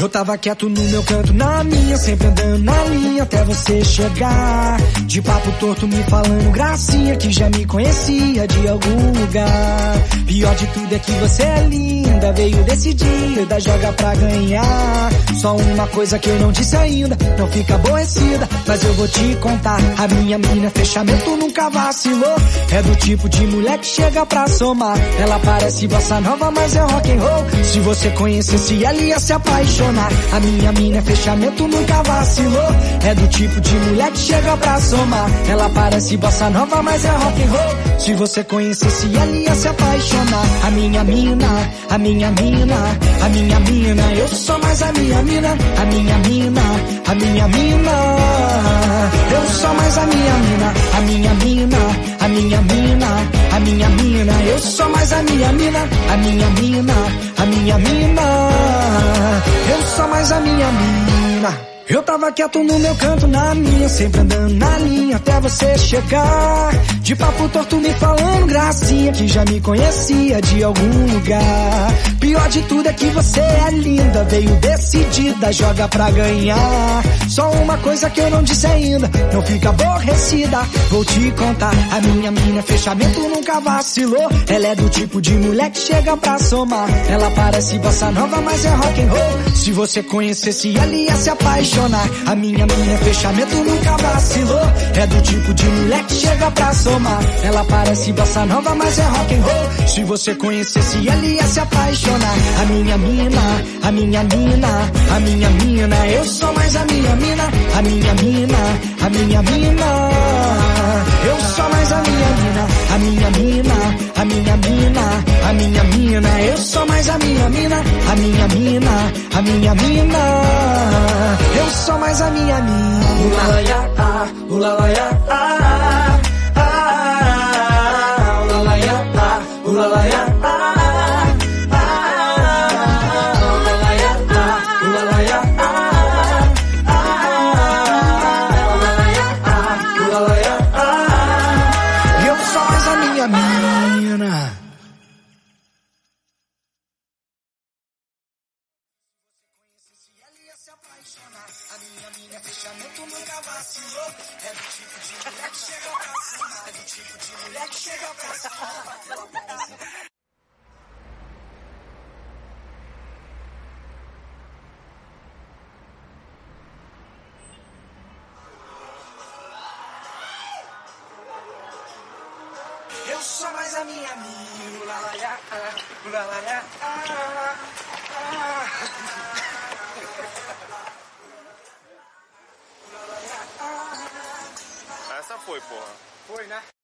Eu tava quieto no meu canto, na minha, sempre andando na linha até você chegar. De papo torto me falando gracinha, que já me conhecia de algum lugar. Pior de tudo é que você é linda, veio decidida, joga pra ganhar. Só uma coisa que eu não disse ainda, não fica aborrecida, mas eu vou te contar. A minha mina fechamento nunca vacilou, é do tipo de mulher que chega pra somar. Ela parece bossa nova, mas é rock and roll. Se você conhecesse ela ia se apaixonar. A minha mina fechamento nunca vacilou, é do tipo de mulher que chega pra somar. Ela parece bossa nova, mas é rock and roll. Se você conhecesse ela ia se apaixonar. A minha mina, a minha mina, a minha mina, eu sou mais a minha mina. A minha mina, a minha mina, eu sou mais a minha mina. A minha mina, a minha mina, a minha mina, eu sou mais a minha mina. A minha mina, a minha mina, eu sou mais a minha mina. Eu tava quieto no meu canto, na minha, sempre andando na linha até você chegar. De papo torto me falando gracinha, que já me conhecia de algum lugar. Pior de tudo é que você é linda, veio decidida, joga pra ganhar. Só uma coisa que eu não disse ainda, não fica aborrecida, vou te contar. A minha mina fechamento nunca vacilou, ela é do tipo de mulher que chega pra somar. Ela parece bossa nova, mas é rock and roll. Se você conhecesse ela ia se apaixonar. A minha mina fechamento nunca vacilou, é do tipo de mulher que chega pra somar. Ela parece bossa nova, mas é rock and roll. Se você conhecesse ela ia se apaixonar. A minha mina, a minha mina, a minha mina, eu sou mais a minha mina. A minha mina, a minha mina, eu sou mais a minha mina. A minha mina, a minha mina, a minha mina, eu sou mais a minha mina. A minha mina, a minha mina, eu sou mais a minha mina. Ulalaiá, ah, ulalaiá, ah, ah, ulalaiá, ah, ulalaiá, ah, ah, ulalaiá, ah, ulalaiá, ah, ah, ulalaiá, ah, ulalaiá, ah, eu sou mais a minha mina. A minha mina fechamento nunca vacilou, é do tipo de mulher que chega pra cima. É do tipo de mulher que chega pra cima. Eu sou mais a minha mina. Ulalaiá, ulalaiá, Essa foi, porra. Foi, né?